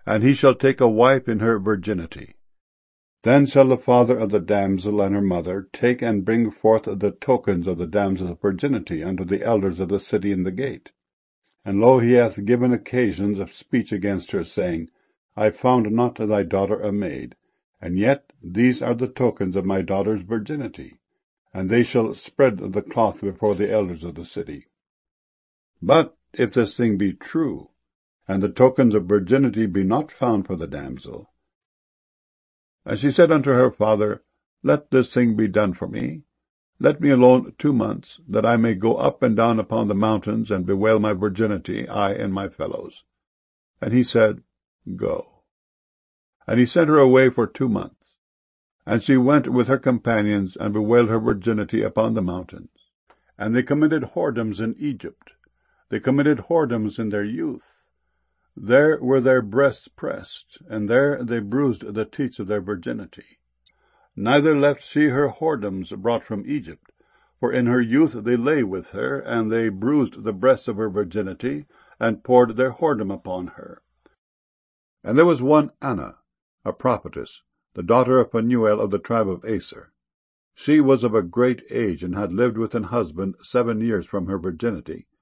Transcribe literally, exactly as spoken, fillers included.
and he shall take a wife in her virginity. Then shall the father of the damsel and her mother take and bring forth the tokens of the damsel's virginity unto the elders of the city in the gate. And lo, he hath given occasions of speech against her, saying, I found not thy daughter a maid, and yet these are the tokens of my daughter's virginity. And they shall spread the cloth before the elders of the city. But if this thing be true, and the tokens of virginity be not found for the damsel, and she said unto her father, Let this thing be done for me. Let me alone two months, that I may go up and down upon the mountains, and bewail my virginity, I and my fellows. And he said, Go. And he sent her away for two months. And she went with her companions, and bewailed her virginity upon the mountains. And they committed whoredoms in Egypt. They committed whoredoms in their youth. There were their breasts pressed, and there they bruised the teats of their virginity. Neither left she her whoredoms brought from Egypt, for in her youth they lay with her, and they bruised the breasts of her virginity, and poured their whoredom upon her. And there was one Anna, a prophetess, the daughter of Phanuel of the tribe of Aser. She was of a great age, and had lived with an husband seven years from her virginity,